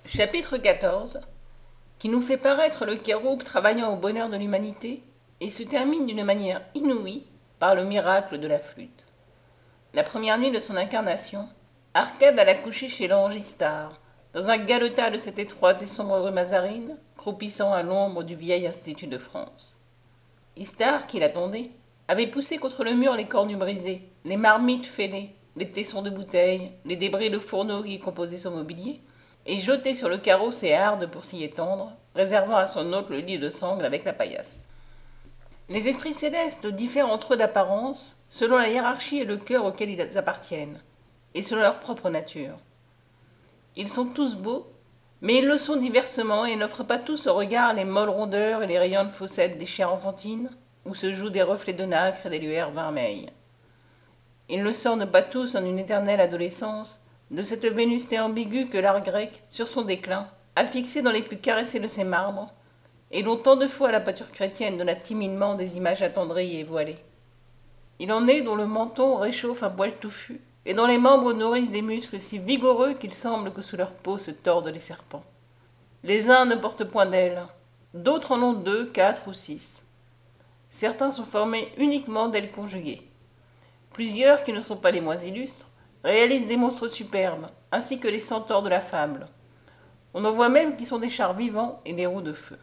Chapitre 14, qui nous fait paraître le kéroub travaillant au bonheur de l'humanité et se termine d'une manière inouïe par le miracle de la flûte. La première nuit de son incarnation, Arcade alla coucher chez l'ange Istar, dans un galetas de cette étroite et sombre rue Mazarine, croupissant à l'ombre du vieil Institut de France. Istar, qui l'attendait, avait poussé contre le mur les cornues brisées, les marmites fêlées, les tessons de bouteilles, les débris de fourneaux qui composaient son mobilier, et jeté sur le carreau ses hardes pour s'y étendre, réservant à son hôte le lit de sangle avec la paillasse. Les esprits célestes diffèrent entre eux d'apparence, selon la hiérarchie et le cœur auquel ils appartiennent, et selon leur propre nature. Ils sont tous beaux, mais ils le sont diversement et n'offrent pas tous au regard les molles rondeurs et les rayantes fossettes des chairs enfantines, où se jouent des reflets de nacre et des lueurs vermeilles. Ils ne sortent pas tous en une éternelle adolescence, de cette Vénusté ambiguë que l'art grec, sur son déclin, a fixée dans les plus caressés de ses marbres, et dont tant de fois la pâture chrétienne donna timidement des images attendries et voilées. Il en est dont le menton réchauffe un poil touffu, et dont les membres nourrissent des muscles si vigoureux qu'il semble que sous leur peau se tordent les serpents. Les uns ne portent point d'ailes, d'autres en ont 2, 4 ou 6. Certains sont formés uniquement d'ailes conjuguées. Plusieurs, qui ne sont pas les moins illustres, réalisent des monstres superbes, ainsi que les centaures de la fable. On en voit même qui sont des chars vivants et des roues de feu.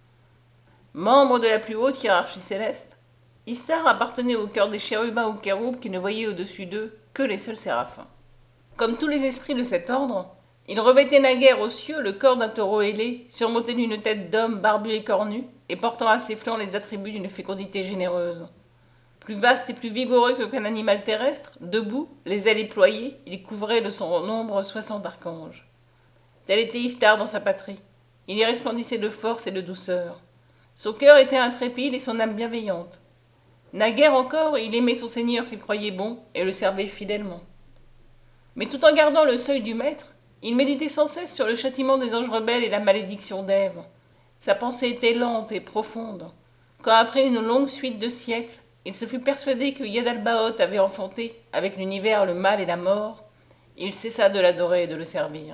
Membre de la plus haute hiérarchie céleste, Istar appartenait au cœur des chérubins ou kéroubs qui ne voyaient au-dessus d'eux que les seuls séraphins. Comme tous les esprits de cet ordre, il revêtait naguère aux cieux le corps d'un taureau ailé, surmonté d'une tête d'homme barbu et cornu, et portant à ses flancs les attributs d'une fécondité généreuse. Plus vaste et plus vigoureux qu'aucun animal terrestre, debout, les ailes déployées, il couvrait de son ombre 60 archanges. Tel était Istar dans sa patrie. Il y resplendissait de force et de douceur. Son cœur était intrépide et son âme bienveillante. Naguère encore, il aimait son seigneur qu'il croyait bon et le servait fidèlement. Mais tout en gardant le seuil du maître, il méditait sans cesse sur le châtiment des anges rebelles et la malédiction d'Ève. Sa pensée était lente et profonde. Quand après une longue suite de siècles, il se fut persuadé que Yadalbaoth avait enfanté, avec l'univers, le mal et la mort, il cessa de l'adorer et de le servir.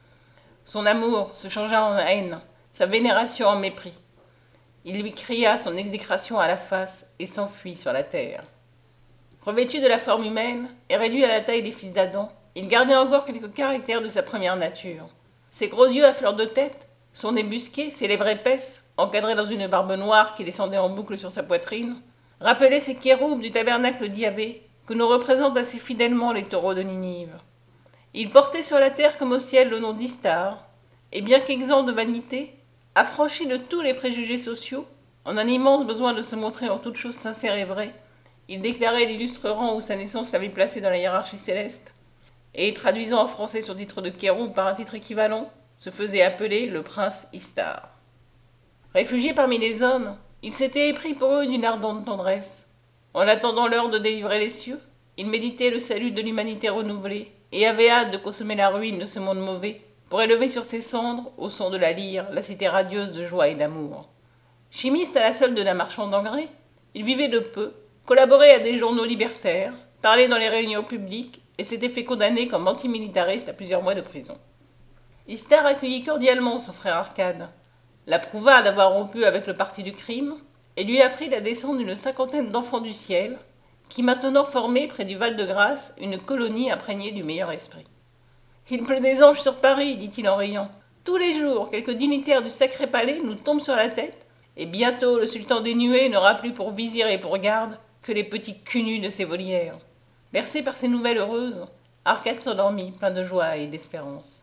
Son amour se changea en haine, sa vénération en mépris. Il lui cria son exécration à la face et s'enfuit sur la terre. Revêtu de la forme humaine et réduit à la taille des fils d'Adam, il gardait encore quelques caractères de sa première nature. Ses gros yeux à fleur de tête, son nez busqué, ses lèvres épaisses, encadrées dans une barbe noire qui descendait en boucle sur sa poitrine, rappelaient ces kéroubs du tabernacle d'Yahvé que nous représentent assez fidèlement les taureaux de Ninive. Il portait sur la terre comme au ciel le nom d'Istar, et bien qu'exempt de vanité, affranchi de tous les préjugés sociaux, en un immense besoin de se montrer en toute chose sincère et vraie, il déclarait l'illustre rang où sa naissance l'avait placé dans la hiérarchie céleste, et traduisant en français son titre de kéroub par un titre équivalent, se faisait appeler le prince Istar. Réfugié parmi les hommes, il s'était épris pour eux d'une ardente tendresse. En attendant l'heure de délivrer les cieux, il méditait le salut de l'humanité renouvelée, et avait hâte de consommer la ruine de ce monde mauvais, pour élever sur ses cendres, au son de la lyre, la cité radieuse de joie et d'amour. Chimiste à la solde d'un marchand d'engrais, il vivait de peu, collaborait à des journaux libertaires, parlait dans les réunions publiques, et s'était fait condamner comme antimilitariste à plusieurs mois de prison. Istar accueillit cordialement son frère Arcade, l'approuva d'avoir rompu avec le parti du crime, et lui apprit la descente d'une cinquantaine d'enfants du ciel, qui maintenant formaient près du Val-de-Grâce une colonie imprégnée du meilleur esprit. Il pleut des anges sur Paris, dit-il en riant. Tous les jours, quelques dignitaires du sacré palais nous tombent sur la tête, et bientôt le sultan des nuées n'aura plus pour vizir et pour garde que les petits cunus de ses volières. Bercé par ces nouvelles heureuses, Arcade s'endormit, plein de joie et d'espérance.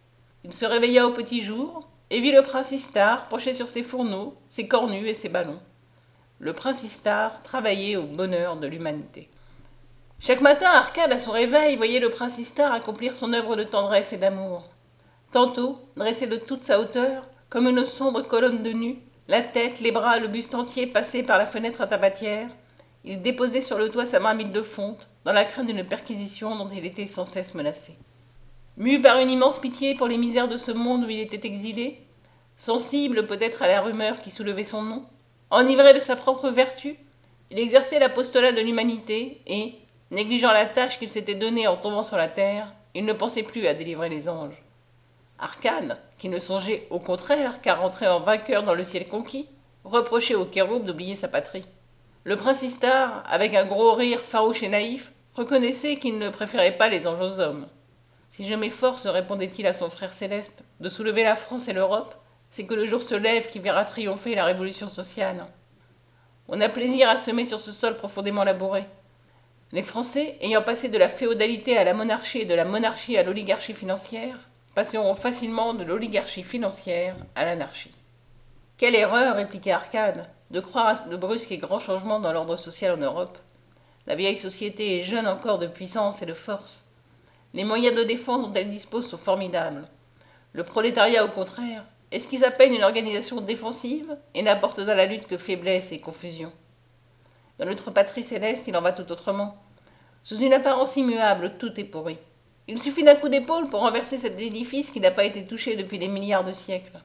Il se réveilla au petit jour, et vit le prince Istar penché sur ses fourneaux, ses cornues et ses ballons. Le prince Istar travaillait au bonheur de l'humanité. Chaque matin, Arcade, à son réveil, voyait le prince Istar accomplir son œuvre de tendresse et d'amour. Tantôt, dressé de toute sa hauteur, comme une sombre colonne de nu, la tête, les bras, le buste entier passé par la fenêtre à tabatière, il déposait sur le toit sa marmite de fonte, dans la crainte d'une perquisition dont il était sans cesse menacé. Mu par une immense pitié pour les misères de ce monde où il était exilé, sensible peut-être à la rumeur qui soulevait son nom, enivré de sa propre vertu, il exerçait l'apostolat de l'humanité et, négligeant la tâche qu'il s'était donnée en tombant sur la terre, il ne pensait plus à délivrer les anges. Arcade, qui ne songeait au contraire qu'à rentrer en vainqueur dans le ciel conquis, reprochait au Kéroub d'oublier sa patrie. Le prince Istar, avec un gros rire farouche et naïf, reconnaissait qu'il ne préférait pas les anges aux hommes. Si je m'efforce, répondait-il à son frère céleste, de soulever la France et l'Europe, c'est que le jour se lève qui verra triompher la révolution sociale. On a plaisir à semer sur ce sol profondément labouré. Les Français, ayant passé de la féodalité à la monarchie et de la monarchie à l'oligarchie financière, passeront facilement de l'oligarchie financière à l'anarchie. Quelle erreur, répliquait Arcade, de croire à de brusques et grands changements dans l'ordre social en Europe. La vieille société est jeune encore de puissance et de force. Les moyens de défense dont elle dispose sont formidables. Le prolétariat, au contraire, esquisse à peine une organisation défensive et n'apporte dans la lutte que faiblesse et confusion. Dans notre patrie céleste, il en va tout autrement. Sous une apparence immuable, tout est pourri. Il suffit d'un coup d'épaule pour renverser cet édifice qui n'a pas été touché depuis des milliards de siècles.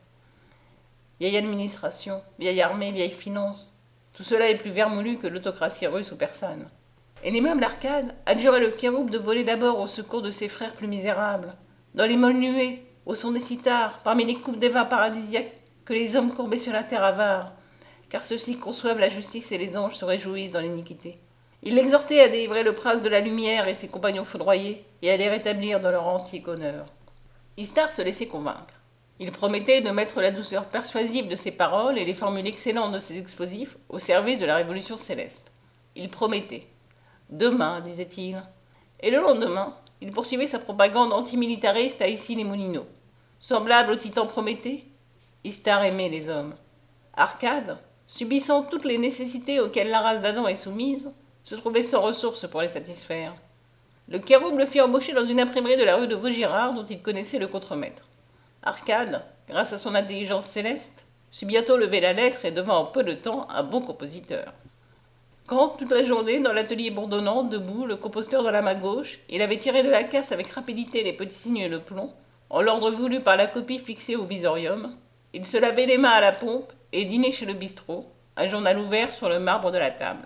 Vieille administration, vieille armée, vieille finance, tout cela est plus vermoulu que l'autocratie russe ou persane. Et l'immeuble Arcade adjurait le Kéroub de voler d'abord au secours de ses frères plus misérables, dans les molles nuées, au son des cithars, parmi les coupes des vins paradisiaques que les hommes courbés sur la terre avarent, car ceux-ci conçoivent la justice et les anges se réjouissent dans l'iniquité. Il l'exhortait à délivrer le prince de la lumière et ses compagnons foudroyés, et à les rétablir dans leur antique honneur. Istar se laissait convaincre. Il promettait de mettre la douceur persuasive de ses paroles et les formules excellentes de ses explosifs au service de la révolution céleste. Il promettait. Demain, disait-il. Et le lendemain, il poursuivait sa propagande antimilitariste à Issy-les-Moulineaux. Semblable au titan Prométhée, Istar aimait les hommes. Arcade, subissant toutes les nécessités auxquelles la race d'Adam est soumise, se trouvait sans ressources pour les satisfaire. Le Kéroub le fit embaucher dans une imprimerie de la rue de Vaugirard dont il connaissait le contremaître. Arcade, grâce à son intelligence céleste, sut bientôt lever la lettre et devint en peu de temps un bon compositeur. Quand, toute la journée, dans l'atelier bourdonnant, debout, le composteur dans la main gauche, il avait tiré de la casse avec rapidité les petits signes de plomb, en l'ordre voulu par la copie fixée au visorium, il se lavait les mains à la pompe et dînait chez le bistrot, un journal ouvert sur le marbre de la table.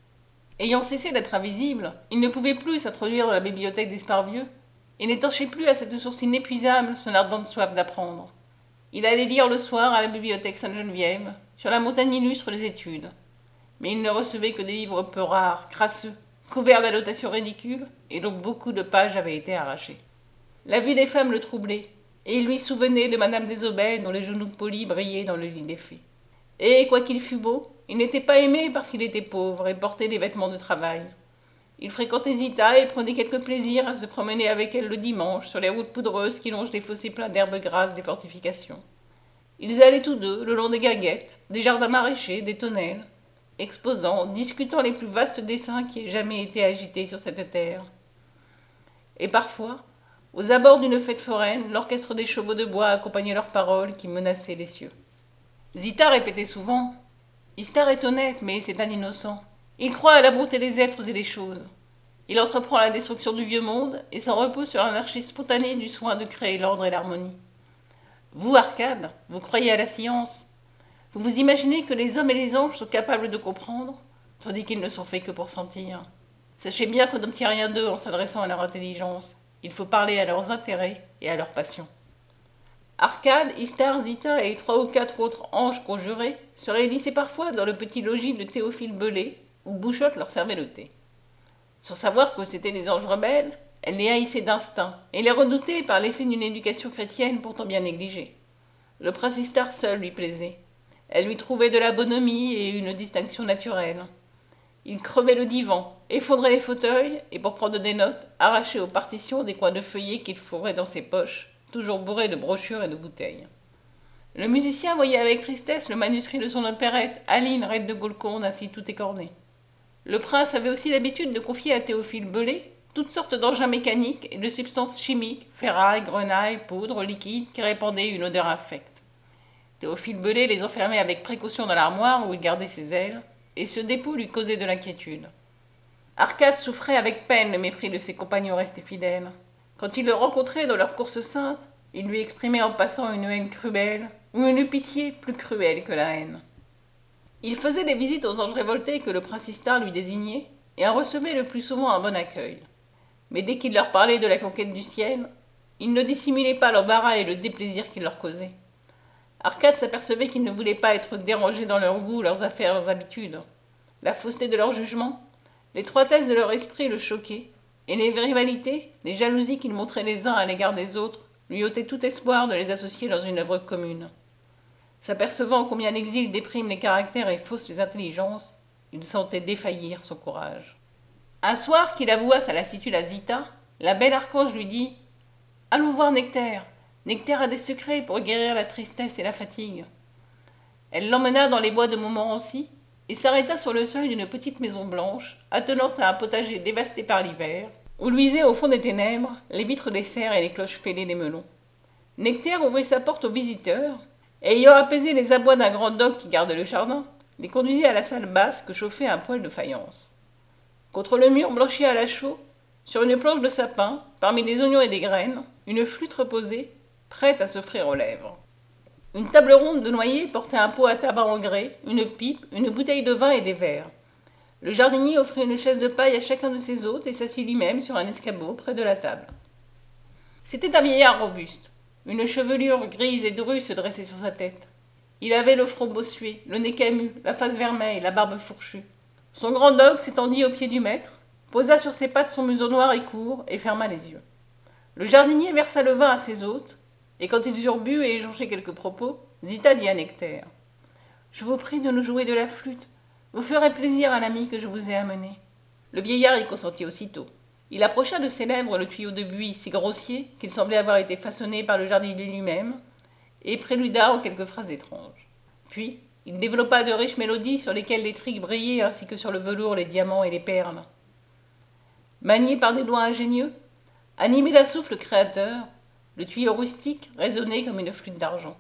Ayant cessé d'être invisible, il ne pouvait plus s'introduire dans la bibliothèque d'Esparvieux, et n'étanchait plus à cette source inépuisable son ardente soif d'apprendre. Il allait lire le soir à la bibliothèque Sainte-Geneviève, sur la montagne illustre des études. Mais il ne recevait que des livres peu rares, crasseux, couverts d'annotations ridicules, et dont beaucoup de pages avaient été arrachées. La vue des femmes le troublait, et il lui souvenait de Madame Desaubelles dont les genoux polis brillaient dans le lit des fées. Et, quoiqu'il fût beau, il n'était pas aimé parce qu'il était pauvre et portait des vêtements de travail. Il fréquentait Zita et prenait quelque plaisir à se promener avec elle le dimanche sur les routes poudreuses qui longent les fossés pleins d'herbes grasses des fortifications. Ils allaient tous deux le long des gaguettes, des jardins maraîchers, des tonnelles, exposant, discutant les plus vastes dessins qui aient jamais été agités sur cette terre. Et parfois, aux abords d'une fête foraine, l'orchestre des chevaux de bois accompagnait leurs paroles qui menaçaient les cieux. Zita répétait souvent « Istar est honnête, mais c'est un innocent. Il croit à la bonté des êtres et des choses. Il entreprend la destruction du vieux monde et s'en repose sur l'anarchie spontanée du soin de créer l'ordre et l'harmonie. Vous, Arcade, vous croyez à la science. Vous vous imaginez que les hommes et les anges sont capables de comprendre, tandis qu'ils ne sont faits que pour sentir. Sachez bien qu'on n'obtient rien d'eux en s'adressant à leur intelligence. Il faut parler à leurs intérêts et à leurs passions. » Arcade, Istar, Zita et 3 ou 4 autres anges conjurés se réunissaient parfois dans le petit logis de Théophile Belay, où Bouchotte leur servait le thé. Sans savoir que c'étaient des anges rebelles, elle les haïssait d'instinct et les redoutait par l'effet d'une éducation chrétienne pourtant bien négligée. Le prince Istar seul lui plaisait. Elle lui trouvait de la bonhomie et une distinction naturelle. Il crevait le divan, effondrait les fauteuils et, pour prendre des notes, arrachait aux partitions des coins de feuillets qu'il fourrait dans ses poches, toujours bourrés de brochures et de bouteilles. Le musicien voyait avec tristesse le manuscrit de son opérette Aline, reine de Golconde, ainsi tout écorné. Le prince avait aussi l'habitude de confier à Théophile Belay toutes sortes d'engins mécaniques et de substances chimiques, ferraille, grenaille, poudre, liquide, qui répandaient une odeur infecte. Théophile Belay les enfermait avec précaution dans l'armoire où il gardait ses ailes, et ce dépôt lui causait de l'inquiétude. Arcade souffrait avec peine le mépris de ses compagnons restés fidèles. Quand il le rencontrait dans leur course sainte, il lui exprimait en passant une haine cruelle, ou une pitié plus cruelle que la haine. Il faisait des visites aux anges révoltés que le prince Istar lui désignait, et en recevait le plus souvent un bon accueil. Mais dès qu'il leur parlait de la conquête du ciel, Ils ne dissimulaient pas l'embarras et le déplaisir qu'il leur causait. Arcade s'apercevait qu'ils ne voulaient pas être dérangés dans leurs goûts, leurs affaires, leurs habitudes. La fausseté de leur jugement, l'étroitesse de leur esprit le choquaient, et les rivalités, les jalousies qu'ils montraient les uns à l'égard des autres, lui ôtaient tout espoir de les associer dans une œuvre commune. S'apercevant combien l'exil déprime les caractères et fausse les intelligences, il sentait défaillir son courage. Un soir qu'il avoua sa lassitude à Zita, la belle archange lui dit « Allons voir Nectaire. Nectaire a des secrets pour guérir la tristesse et la fatigue. » Elle l'emmena dans les bois de Montmorency et s'arrêta sur le seuil d'une petite maison blanche, attenante à un potager dévasté par l'hiver, où luisaient au fond des ténèbres les vitres des serres et les cloches fêlées des melons. Nectaire ouvrit sa porte aux visiteurs, et ayant apaisé les abois d'un grand dogue qui gardait le jardin, les conduisit à la salle basse que chauffait un poêle de faïence. Contre le mur blanchi à la chaux, sur une planche de sapin, parmi des oignons et des graines, une flûte reposait, prête à s'offrir aux lèvres. Une table ronde de noyer portait un pot à tabac en grès, une pipe, une bouteille de vin et des verres. Le jardinier offrit une chaise de paille à chacun de ses hôtes et s'assit lui-même sur un escabeau près de la table. C'était un vieillard robuste. Une chevelure grise et drue se dressait sur sa tête. Il avait le front bossué, le nez camus, la face vermeille, la barbe fourchue. Son grand dogue s'étendit aux pieds du maître, posa sur ses pattes son museau noir et court et ferma les yeux. Le jardinier versa le vin à ses hôtes, et quand ils eurent bu et échangé quelques propos, Zita dit à Nectaire « Je vous prie de nous jouer de la flûte. Vous ferez plaisir à l'ami que je vous ai amené. » Le vieillard y consentit aussitôt. Il approcha de ses lèvres le tuyau de buis si grossier qu'il semblait avoir été façonné par le jardinier lui-même, et préluda en quelques phrases étranges. Puis, il développa de riches mélodies sur lesquelles les trigues brillaient ainsi que sur le velours les diamants et les perles. Manié par des doigts ingénieux, animé d'un souffle créateur, le tuyau rustique résonnait comme une flûte d'argent.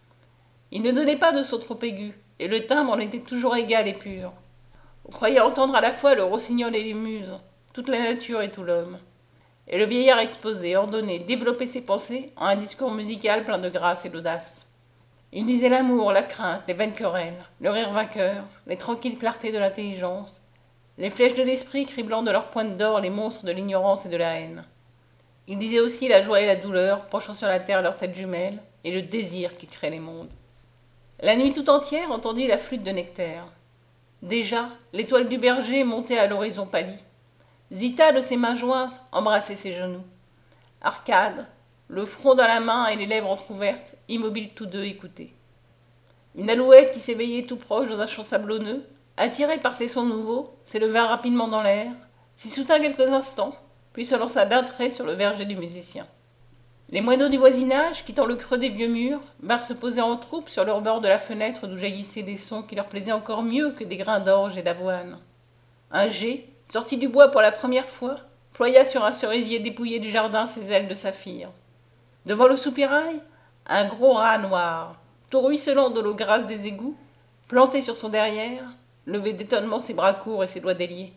Il ne donnait pas de son trop aigu, et le timbre en était toujours égal et pur. On croyait entendre à la fois le rossignol et les muses, toute la nature et tout l'homme. Et le vieillard exposait, ordonnait, développait ses pensées en un discours musical plein de grâce et d'audace. Il disait l'amour, la crainte, les vaines querelles, le rire vainqueur, les tranquilles clartés de l'intelligence, les flèches de l'esprit criblant de leurs pointes d'or les monstres de l'ignorance et de la haine. Il disait aussi la joie et la douleur, penchant sur la terre leurs têtes jumelles, et le désir qui crée les mondes. La nuit tout entière entendit la flûte de Nectaire. Déjà, l'étoile du berger montait à l'horizon pâli. Zita, de ses mains jointes, embrassait ses genoux. Arcade, le front dans la main et les lèvres entr'ouvertes, immobiles tous deux, écoutaient. Une alouette qui s'éveillait tout proche dans un champ sablonneux, attirée par ces sons nouveaux, s'éleva rapidement dans l'air, s'y soutint quelques instants, puis se lança d'un trait sur le verger du musicien. Les moineaux du voisinage, quittant le creux des vieux murs, vinrent se poser en troupe sur leur bord de la fenêtre d'où jaillissaient des sons qui leur plaisaient encore mieux que des grains d'orge et d'avoine. Un geai, sorti du bois pour la première fois, ploya sur un cerisier dépouillé du jardin ses ailes de saphir. Devant le soupirail, un gros rat noir, tout ruisselant de l'eau grasse des égouts, planté sur son derrière, levait d'étonnement ses bras courts et ses doigts déliés.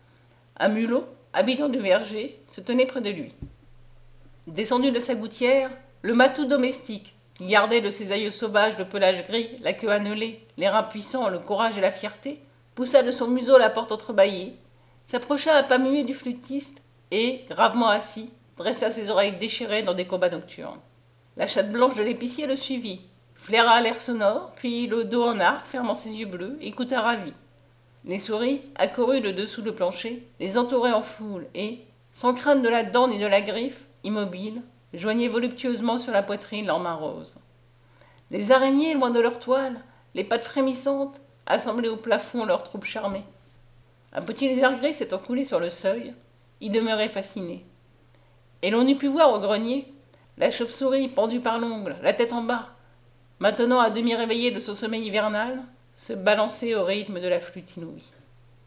Un mulot, habitant du verger, se tenait près de lui. Descendu de sa gouttière, le matou domestique, qui gardait de ses aïeux sauvages le pelage gris, la queue annelée, les reins puissants, le courage et la fierté, poussa de son museau la porte entrebâillée, s'approcha à pas muets du flûtiste et, gravement assis, dressa ses oreilles déchirées dans des combats nocturnes. La chatte blanche de l'épicier le suivit, flaira l'air sonore, puis le dos en arc, fermant ses yeux bleus, écouta ravi. Les souris, accourues de dessous le plancher, les entouraient en foule et, sans crainte de la dent ni de la griffe, immobiles, joignaient voluptueusement sur la poitrine leurs mains roses. Les araignées, loin de leur toile, les pattes frémissantes, assemblaient au plafond leurs troupes charmées. Un petit lézard gris s'étant coulé sur le seuil, y demeurait fasciné. Et l'on eût pu voir au grenier la chauve-souris pendue par l'ongle, la tête en bas, maintenant à demi réveillée de son sommeil hivernal, se balancer au rythme de la flûte inouïe.